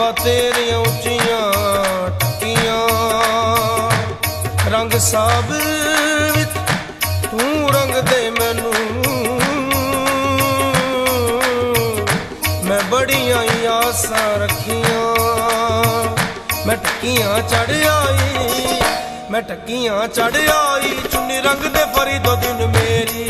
तेरियां उच्चियां टकियां रंग साबिर विच तू रंग दे मैनू मैं बड़ियां आसां रखियां मैं टकियां चढ़ आई मैं टकियां चढ़ आई चुन्नी रंग दे फरीदो दिन मेरी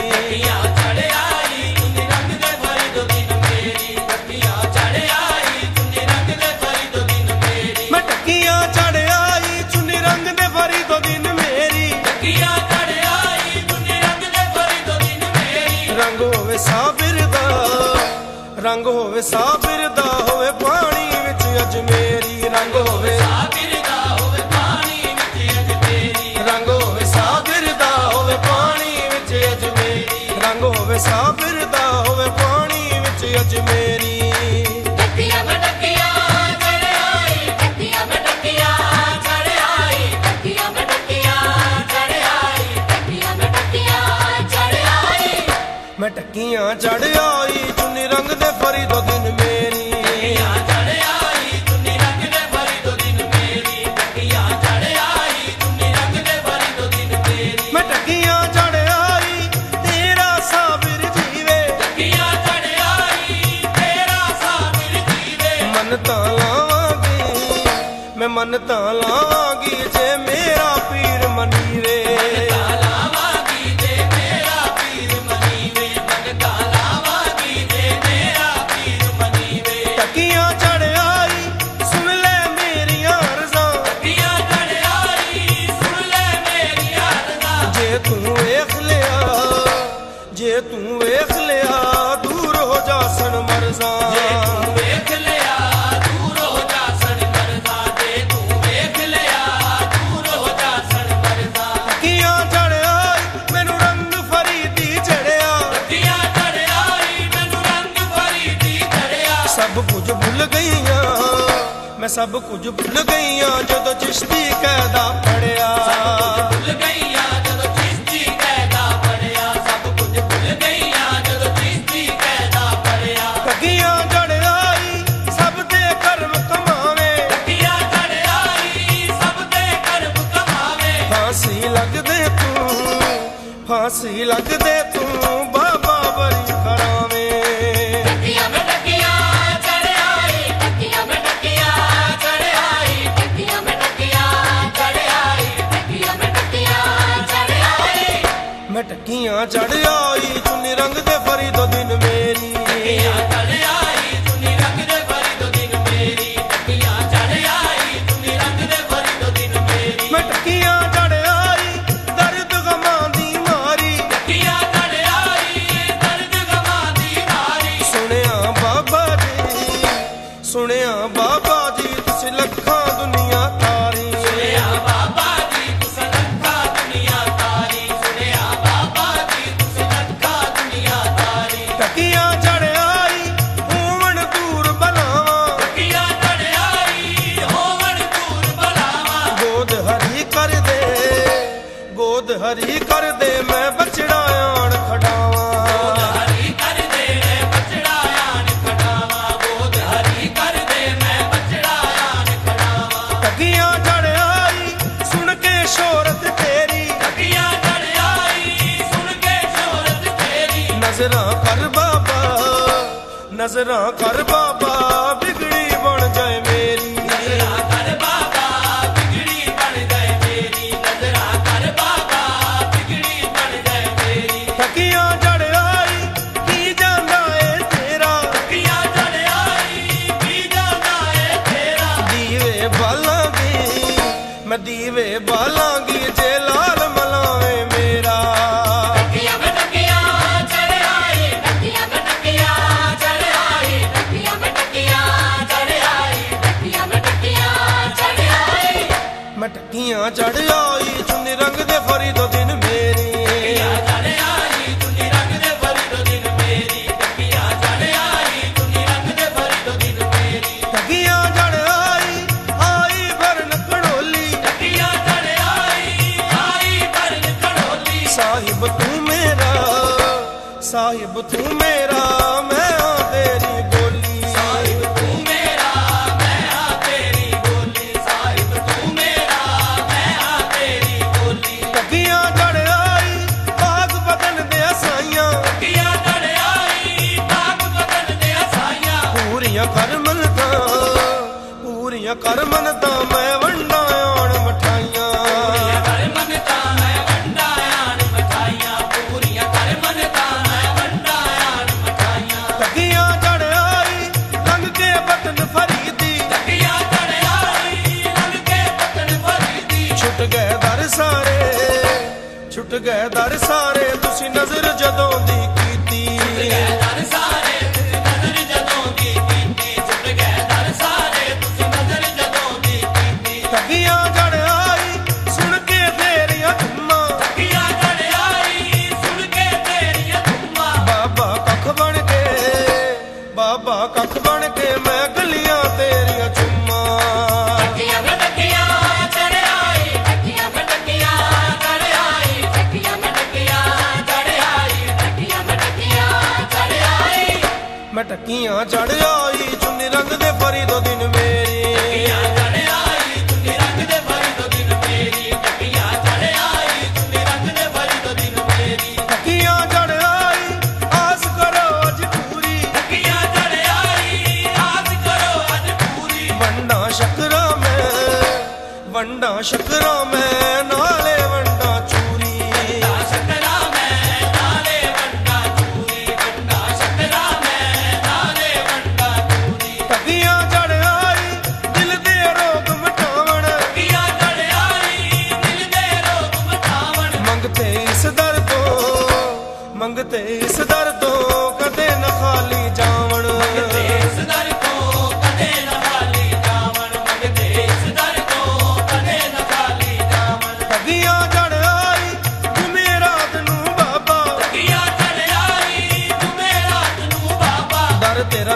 रंग होवे साबिर दा होवे पानी विच अजमेरी रंग होवे साबिर दा होवे पानी विच अजमेरी रंग होवे साबिर दा होवे पानी विच अजमेरी रंग होवे साबिर दा होवे पानी विच अजमेरी टकिया मैं टकिया चढ़ आई टकिया मैं टकिया चढ़ आई टकिया मैं टकिया चढ़ आई टकिया मैं टकिया चढ़ आई मैं टकियां चढ़ आई चुन्नी रंग दे फरीदो दिन मेरी टकियां चढ़ आई चुन्नी रंग दे फरीदो दिन मेरी टकियां चढ़ आई चुन्नी रंग दे फरीदो दिन मेरी मैं टकियां चढ़ आई तेरा साबिर जीवे टकियां चढ़ आई तेरा साबिर जीवे मनता लावांगी मैं मनता लावांगी जे मेरा पीर मनीवे जे तू वेख लिया दूर हो जासन मरजा जे तू वेख लिया दूर हो जासन मरजा जे तू वेख लिया दूर हो जासन मरजा टकियां चढ़ आई मैनू रंग फरीदी चढ़िया टकियां चढ़ आई मैनू रंग फरीदी चढ़िया सब कुछ भुल गईयां मैं सब कुछ भुल गईयां जदों चिश्ती कहदा पढ़िया भुल गईयां जदों चिश्ती कहदा पढ़िया सब कुछ भुल गईयां जदों चिश्ती कहदा पढ़िया टकियां चढ़ आई सब दे कर्म कमावे टकियां चढ़ आई सब दे कर्म कमावे फांसी लग दे तू बाबा बरी करावे टकियां मैं टकियां चढ़ आई टकियां मैं टकियां चढ़ आई टकियां मैं टकियां चढ़ आई टकियां मैं टकियां चढ़ आई मैं टकियां चढ़ आई चुन्नी रंग दे फरीदो दिन मेरी टकियां चढ़ आई चुन्नी रंग दे फरीदो दिन मेरी टकियां चढ़ आई चुन्नी रंग दे फरीदो दिन मेरी मैं टकियां चढ़ आई दर्द गमां दी मारी टकियां चढ़ आई दर्द गमां दी मारी सुनिया बाबा जी तुस लखां दुनिया तारी सुनिया बाबा जी तुस लखां दुनिया तारी सुनिया बाबा जी तुस लखां दुनिया तारी टकियां चढ़ आई होवण दूर बलावा टकियां चढ़ आई होवण दूर बलावा गोद हरी कर दे मैं बछड़ा आण खड़ावा गोद हरी कर दे मैं बछड़ा आण खड़ावा गोद हरी कर दे मैं बछड़ा आण खड़ावा टकियां चढ़ आई सुन के शोहरत तेरी टकियां चढ़ आई सुन के शोहरत तेरी नजरां कर बाबा बिगड़ी बन जाए मेरी नजरां कर बाबा बिगड़ी बन जाए मेरी नजरां कर बाबा बिगड़ी बन जाए मेरी टकियां चढ़ आई की जांदा ए तेरा टकियां चढ़ आई की जांदा ए तेरा दीवे बालांगी मैं दीवे बालांगी जे लाल मलावे मेरा टकियां मैं टकियां चढ़ आई टकियां मैं टकियां चढ़ आई टकियां मैं टकियां चढ़ आई टकियां मैं टकियां चढ़ आई मैं टकियां चढ़ आई चुन्नी रंग दे फरीदो दिन मेरी टकियां चढ़ आई चुन्नी रंग दे फरीदो दिन मेरी टकियां चढ़ आई चुन्नी रंग दे फरीदो दिन मेरी टकियां चढ़ आई भरन कड़ोली टकियां चढ़ आई भरन कड़ोली साहिब तू मेरा मैं तेरी बोली साहिब तू मेरा मैं ਕਰ ਮੰਨਤਾਂ ਮੈਂ ਵੰਡਾਂ ਆਣ ਮਠਾਈਆਂ ਪੂਰੀਆਂ ਕਰ ਮੰਨਤਾਂ ਮੈਂ ਵੰਡਾਂ ਆਣ ਮਠਾਈਆਂ ਪੂਰੀਆਂ ਕਰ ਮੰਨਤਾਂ ਮੈਂ ਵੰਡਾਂ ਆਣ ਮਠਾਈਆਂ ਤਕੀਆਂ ਚੜ ਆਈ ਲੰਘ ਕੇ ਪਤਨ ਫਰੀਦੀ ਤਕੀਆਂ ਚੜ ਆਈ ਲੰਘ ਕੇ ਪਤਨ ਫਰੀਦੀ ਛੁੱਟ ਗਏ ਦਰ ਸਾਰੇ ਛੁੱਟ ਗਏ ਦਰ ਸਾਰੇ ਤੁਸੀਂ ਨਜ਼ਰ ਜਦੋਂ ਦੀ ਕੀਤੀ ਛੁੱਟ ਗਏ ਦਰ ਸਾਰੇ ਤੁਸੀਂ ਨਜ਼ਰ ਜਦੋਂ ਦੀ ਕੀਤੀ ਛੁੱਟ ਗਏ ਦਰ ਸਾਰੇ ਤੁਸੀਂ ਨਜ਼ਰ ਜਦੋਂ ਦੀ ਕੀਤੀ ਤਕੀਆਂ ਚੜ ਆਈ ਸੁਣ ਕੇ ਤੇਰੀਆਂ ਧੁੰਮਾਂ ਤਕੀਆਂ ਚੜ ਆਈ ਸੁਣ ਕੇ ਤੇਰੀਆਂ ਧੁੰਮਾਂ ਬਾਬਾ ਕੱਖ ਬਣ ਕੇ ਮੈਂ ਗਲੀਆਂ ਤੇਰੀਆਂ ਚੁੰਮਾਂ ਤਕੀਆਂ ਮਟਕੀਆਂ ਚੜ ਆਈ ਤਕੀਆਂ ਮਟਕੀਆਂ ਚੜ ਆਈ ਤਕੀਆਂ ਮਟਕੀਆਂ ਚੜ ਆਈ ਤਕੀਆਂ ਮਟਕੀਆਂ ਚੜ ਆਈ ਮੈਂ ਟੱਕੀਆਂ ਚੜ ਆਈ ਚੁੰਨੀ ਰੰਗ ਦੇ ਫਰੀਦੋ ਦਿਨ ਮੇਰੀ ਤਕੀਆਂ ਚੜ ਆਈ ਚੁੰਨੀ ਰੰਗ ਦੇ ਫਰੀਦੋ ਦਿਨ ਮੇਰੀ ਤਕੀਆਂ ਚੜ ਆਈ ਚੁੰਨੀ ਰੰਗ ਦੇ ਫਰੀਦੋ ਦਿਨ ਮੇਰੀ ਟੱਕੀਆਂ ਚੜ ਆਈ ਆਸ ਕਰੋ ਅੱਜ ਪੂਰੀ ਤਕੀਆਂ ਚੜ ਆਈ ਆਸ ਕਰੋ ਅੱਜ ਪੂਰੀ ਵੰਡਾਂ ਸ਼ਕਰਾਂ ਮੈਂ ਨਾਲੇ ਵੰਡਾਂ ਚੂਰੀ ਵੰਡਾ ਸ਼ਕਰਾਂ ਮੈਂ ਨਾਲੇ ਵੰਡਾ ਚੂਰੀ ਵੰਡਾ ਸ਼ਕਰਾਂ ਮੈਂ ਨਾਲੇ ਵੰਡਾ ਚੂਰੀ ਟੱਕੀਆਂ ਚੜ ਆਈ ਦਿਲ ਦੇ ਰੋਗ ਮਿਟਾਵਣ ਤਕੀਆਂ ਚੜ ਆਈ ਦਿਲ ਦੇ ਰੋਗ ਮਿਟਾਵਣ ਮੰਗਤੇ ਇਸ ਦਰ ਤੋਂ ਕਦੇ ਨਾ ਖਾਲੀ ਜਾਵਣ ਮੰਗਤੇ ਇਸ ਦਰ ਤੋਂ ਕਦੇ ਨਾ ਖਾਲੀ ਜਾਵਣ ਮੰਗਤੇ ਇਸ ਦਰ ਤੋਂ ਕਦੇ ਨਾ ਖਾਲੀ ਜਾਵਣ ਤਕੀਆਂ ਚੜ ਆਈ ਜੁਮੇਰਾਤ ਨੂੰ ਬਾਬਾ ਤਕੀਆਂ ਚੜ ਆਈ ਜੁਮੇਰਾਤ ਨੂੰ ਬਾਬਾ ਦਰ ਤੇਰਾ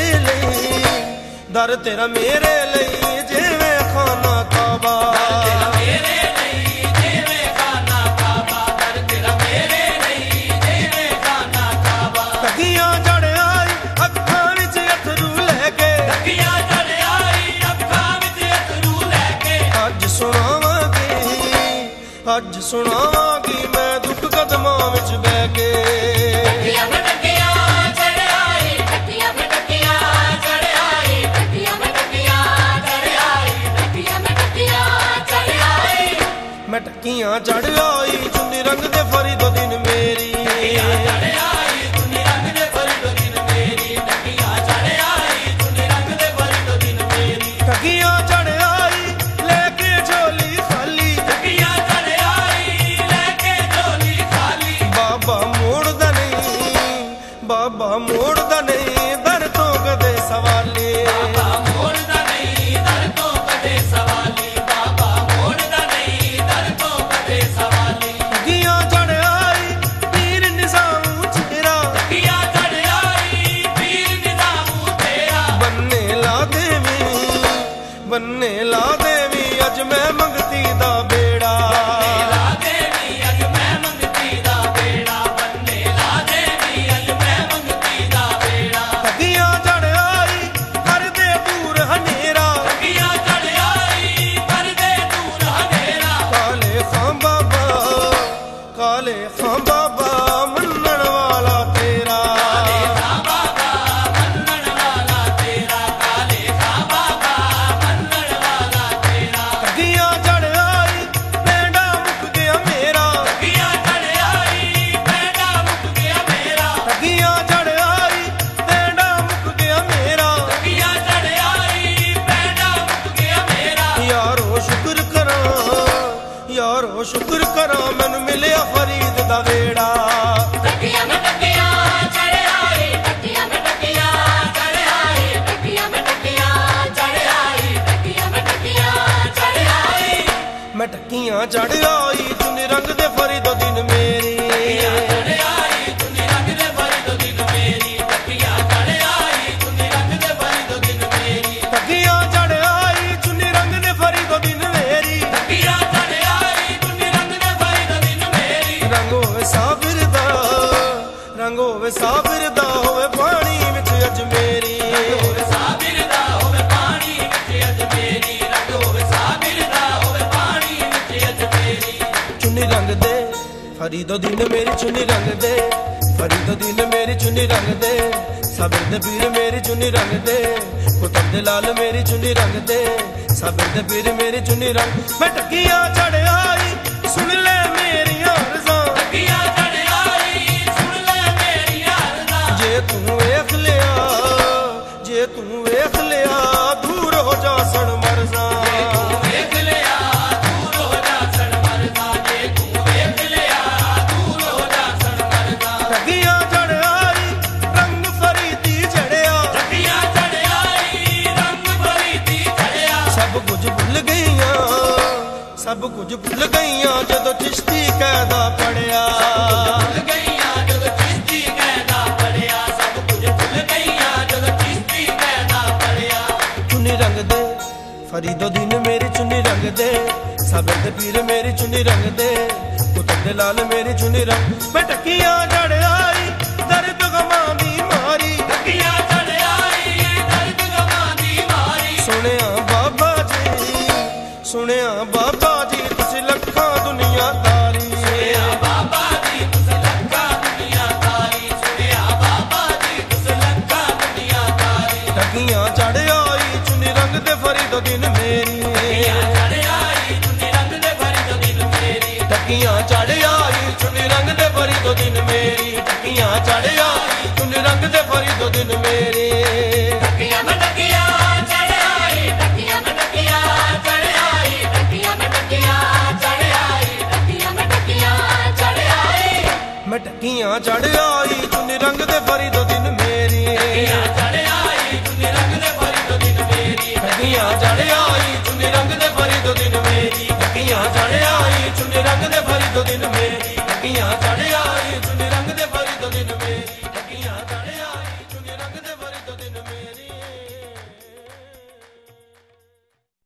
ਮੇਰੇ ਲਈ ਜਿਵੇਂ ਖਾਨਾ ਕਾਬਾ ਤੇਰਾ ਮੇਰੇ ਲਈ ਜਿਵੇਂ ਖਾਨਾ ਕਾਬਾ ਦਰ ਤੇਰਾ ਮੇਰੇ ਲਈ ਜਿਵੇਂ ਖਾਨਾ ਕਾਬਾ ਤਕੀਆਂ ਚੜ ਆਈ ਅੱਖਾਂ ਵਿੱਚ ਅਥਰੂ ਲੈ ਕੇ ਤਕੀਆਂ ਚੜ ਆਈ ਅੱਖਾਂ ਵਿੱਚ ਅਥਰੂ ਲੈ ਕੇ ਅੱਜ ਸੁਣਾਵਾਂਗੀ ਮੈਂ ਦੁੱਖ ਕਦਮਾਂ ਵਿੱਚ ਬਹਿ ਕੇ ਤਕੀਆਂ ਮਟਕੀਆਂ ਚੜ ਆਈ ਤਕੀਆਂ ਮਟਕੀਆਂ ਚੜ ਆਈ ਤਕੀਆਂ ਮਟਕੀਆਂ ਚੜ ਆਈ ਤਕੀਆਂ ਮਟਕੀਆਂ ਚੜ ਆਈ ਮੈਂ ਟੱਕੀਆਂ ਚੜ ਆਈ ਚੁੰਨੀ ਰੰਗ ਦੇ ਫਰੀਦੋ ਦਿਨ ਮੇਰੀ ਤਕੀਆਂ ਚੜ ਆਈ ਚੁੰਨੀ ਰੰਗ ਦੇ ਫਰੀਦੋ ਦਿਨ ਮੇਰੀ ਤਕੀਆਂ ਚੜ ਆਈ ਚੁੰਨੀ ਰੰਗ ਦੇ ਫਰੀਦੋ ਦਿਨ ਮੇਰੀ ਤਕੀਆਂ ਚੜ ਆਈ ਲੈ ਕੇ ਝੋਲੀ ਖਾਲੀ ਤਕੀਆਂ ਚੜ ਆਈ ਲੈ ਕੇ ਝੋਲੀ ਖਾਲੀ ਬਾਬਾ ਮੋੜਦਾ ਨਹੀਂ ਦਰ ਤੋਂ ਕਦੇ ਸਵਾਲੀ ਬਾਬਾ ਮੋੜਦਾ ਨਹੀਂ ਦਰ ਤੋਂ ਕਦੇ ਸਵਾਲੀ ਬਾਬਾ ਮੋੜਦਾ ਨਹੀਂ ਦਰ ਤੋਂ ਕਦੇ ਸਵਾਲੀ ਤਕੀਆਂ ਚੜ ਆਈ ਪੀਰ ਨਿਜ਼ਾਮ ਚਿਹਰਾ ਤਕੀਆਂ ਚੜ ਆਈ ਪੀਰ ਨਿਜ਼ਾਮੂ ਤੇਰਾ ਬੰਨੇ ਲਾ ਦੇਵੀ ਅੱਜ ਮੈਂ ਮੰਗਤੀ ਦਾ ਬੇੜਾ ਲਾ ਦੇਵੀ ਅੱਜ ਮੈਂ ਮੰਗਤੀ ਦਾ ਬੇੜਾ ਬੰਨੇ ਲਾ ਦੇਵੀ ਅੱਜ ਮੈਂ ਮੰਗਤੀ ਦਾ ਬੇੜਾ ਤਕੀਆਂ ਚੜ ਆਈ ਕਰਦੇ ਦੂਰ ਹਨੇਰਾ ਤਕੀਆਂ ਚੜ ਆਈ ਕਰਦੇ ਦੂਰ ਹਨੇਰਾ ਕਾਲੇ ਖਾਂ ਬਾਬਾ ਮੰਨਣ ਵਾਲਾ ਤੇਰਾ ਕਾਲੇ ਖਾਂ ਬਾਬਾ ਮੰਨਣ ਵਾਲਾ ਤੇਰਾ ਕਾਲੇ ਖਾਂ ਬਾਬਾ ਮੰਨਣ ਵਾਲਾ ਤੇਰਾ ਤਕੀਆਂ ਚੜ ਆਈ ਪੈਂਡਾ ਮੁੱਕ ਗਿਆ ਮੇਰਾ ਤਕੀਆਂ ਚੜ ਆਈ ਪੈਂਡਾ ਮੁੱਕ ਗਿਆ ਮੇਰਾ ਤਕੀਆਂ ਚੜ ਆਈ ਪੈਂਡਾ ਮੁੱਕ ਗਿਆ ਮੇਰਾ ਤਕੀਆਂ ਚੜ ਆਈ ਪੈਂਡਾ ਮੁੱਕ ਗਿਆ ਮੇਰਾ ਯਾਰੋ ਸ਼ੁਕਰ ਕਰਾਂ ਮੈਨੂੰ ਮਿਲਿਆ ਫਰੀਦ ਦਾ ਵੇੜਾ ਤਕੀਆਂ ਮਟਕੀਆਂ ਚੜ ਆਈ ਤਕੀਆਂ ਮਟਕੀਆਂ ਚੜ ਆਈ ਤਕੀਆਂ ਮਟਕੀਆਂ ਚੜ ਆਈ ਤਕੀਆਂ ਮਟਕੀਆਂ ਚੜ ਆਈ ਮੈਂ ਟੱਕੀਆਂ ਚੜ ਆਈ ਚੁੰਨੀ ਰੰਗ ਦੇ ਫਰੀਦੋ ਦਿਨ ਮੇਰੀ ਤਕੀਆਂ ਚੜ ਆਈ ਚੁੰਨੀ ਰੰਗ ਦੇ ਫਰੀਦੋ ਦਿਨ ਮੇਰੀ ਤਕੀਆਂ ਚੜ ਆਈ ਚੁੰਨੀ ਰੰਗ ਦੇ ਫਰੀਦੋ ਦਿਨ ਮੇਰੀ ਤਕੀਆਂ ਚੜ ਆਈ ਚੁੰਨੀ ਰੰਗ ਦੇ ਫਰੀਦੋ ਦਿਨ ਮੇਰੀ ਤਕੀਆਂ ਚੜ ਆਈ ਚੁੰਨੀ ਰੰਗ ਦੇ ਫਰੀਦੋ ਦਿਨ ਮੇਰੀ ਰੰਗ ਹੋਵੇ ਸਾਬਿਰ ਦਾ ਹੋਵੇ ਪਾਣੀ ਵਿੱਚ ਅੱਜ ਮੇਰੀ ਹੋਵੇ ਸਾਬਿਰ ਦਾ ਹੋਵੇ ਪਾਣੀ ਵਿੱਚ ਅੱਜ ਮੇਰੀ ਰੰਗ ਹੋਵੇ ਸਾਬਿਰ ਦਾ ਹੋਵੇ ਪਾਣੀ ਵਿੱਚ ਅੱਜ ਮੇਰੀ ਚੁੰਨੀ ਰੰਗ ਦੇ ਫਰੀਦੋ ਦਿਨ ਮੇਰੀ ਚੁੰਨੀ ਰੰਗ ਦੇ ਫਰੀਦੋ ਦਿਨ ਮੇਰੀ ਚੁੰਨੀ ਰੰਗ ਦੇ ਸਾਬਰ ਦੇ ਪੀਰ ਮੇਰੀ ਚੁੰਨੀ ਰੰਗ ਦੇ, ਪੁੱਤਰ ਦੇ ਲਾਲ ਮੇਰੀ ਚੁੰਨੀ ਰੰਗ ਦੇ, ਸਾਬਰ ਦੇ ਪੀਰ ਮੇਰੀ ਚੁੰਨੀ ਰੰਗ। ਮੈਂ ਟੱਕੀਆਂ ਚੜ ਆਈ ਸੁਣ ਲੈ ਮੇਰੀਆਂ ਅਰਜ਼ਾਂ, ਟੱਕੀਆਂ ਚੜ ਆਈ ਸੁਣ ਲੈ ਮੇਰੀਆਂ ਅਰਜ਼ਾਂ। ਜੇ ਤੂੰ ਵੇਖ ਲਿਆ, ਜੇ ਤੂੰ ਵੇਖ ਲਿਆ ਦੂਰ ਹੋ ਜਾ ਸਣ ਮਰਜ਼ਾਂ। ਜੇ ਤੂੰ ਵੇਖ ਲਿਆ ਦੂਰ ਹੋ ਜਾ ਸਣ ਮਰਜ਼ਾਂ, ਜੇ ਤੂੰ ਵੇਖ ਲਿਆ ਦੂਰ ਹੋ ਜਾ ਸਣ ਮਰਜ਼ਾਂ। ਟੱਕੀਆਂ ਚੜ ਆਈ ਰੰਗ ਫਰੀਦੀ ਚੜਿਆ, ਟੱਕੀਆਂ ਚੜ ਆਈ ਰੰਗ ਫਰੀਦੀ ਚੜਿਆ। ਸਭ ਕੁਝ ਭੁੱਲ ਗਈਆਂ, ਸਭ ਕੁਝ ਭੁੱਲ ਗਈਆਂ ਜਦੋਂ ਚਿਸ਼ਤੀ ਕਾਇਦਾ ਪੜਿਆ। ਭੁੱਲ ਗਈਆਂ ਜਦੋਂ ਚਿਸ਼ਤੀ ਕਾਇਦਾ ਪੜਿਆ, ਸਭ ਕੁਝ ਭੁੱਲ ਗਈਆਂ ਜਦੋਂ ਚਿਸ਼ਤੀ ਕਾਇਦਾ ਪੜਿਆ। ਚੁੰਨੀ ਰੰਗ ਦੇ ਫਰੀਦੋਦੀਨ ਮੇਰੀ ਚੁੰਨੀ ਰੰਗ ਦੇ, ਸਾਬਰ ਦੇ ਪੀਰ ਮੇਰੀ ਚੁੰਨੀ ਰੰਗ ਦੇ, ਪੁੱਤਰ ਦੇ ਲਾਲ ਮੇਰੀ ਚੁੰਨੀ ਰੰਗ। ਮੈਂ ਟੱਕੀਆਂ ਚੜ ਆਈ ਦਰਦ ਗਮਾਂ ਦੀ ਮਾਰੀ, ਟੱਕੀਆਂ ਚੜ ਆਈ ਦਰਦ ਗਮਾਂ ਦੀ ਮਾਰੀ। ਸੁਣਿਆ ਬਾਬਾ ਜੀ, ਸੁਣਿਆ ਬਾਬਾ ਜੀ ਤੁਸੀਂ ਲੱਖਾਂ ਦੁਨੀਆ ਤਾਰੀ। ਸੁਣਿਆ ਬਾਬਾ ਜੀ ਤੁਸੀਂ ਲੱਖਾਂ ਦੁਨੀਆ ਤਾਰੀ, ਸੁਣਿਆ ਬਾਬਾ ਜੀ ਤੁਸੀਂ ਲੱਖਾਂ ਦੁਨੀਆ ਤਾਰੀ। ਟੱਕੀਆਂ ਚੜ ਆਈ ਚੁੰਨੀ ਰੰਗ ਦੇ ਫਰੀਦੋਦੀਨ ਮੇਰੀ, ਚੜ ਆਈ ਚੁੰਨੀ ਰੰਗ ਦੇ ਫਰੀਦੋਦੀਨ ਮੇਰੀ। ਟੱਕੀਆਂ ਚੜ ਆਈ ਚੁੰਨੀ ਰੰਗ ਦੇ ਫਰੀਦੋਦੀਨ ਮੇਰੀ, ਟੱਕੀਆਂ ਚੜ ਆਈ ਚੁੰਨੀ ਰੰਗ ਦੇ ਫਰੀਦੋਦੀਨ ਮੇਰੀ। ਟੱਕੀਆਂ ਮੈਂ ਟੱਕੀਆਂ ਚੜ ਆਈ, ਟੱਕੀਆਂ ਮੈਂ ਟੱਕੀਆਂ ਚੜ ਆਈ, ਟੱਕੀਆਂ ਮੈਂ ਟੱਕੀਆਂ ਚੜ ਆਈ, ਟੱਕੀਆਂ ਮੈਂ ਟੱਕੀਆਂ ਚੜ ਆਈ। ਮੈਂ ਟੱਕੀਆਂ ਚੜ ਆਈ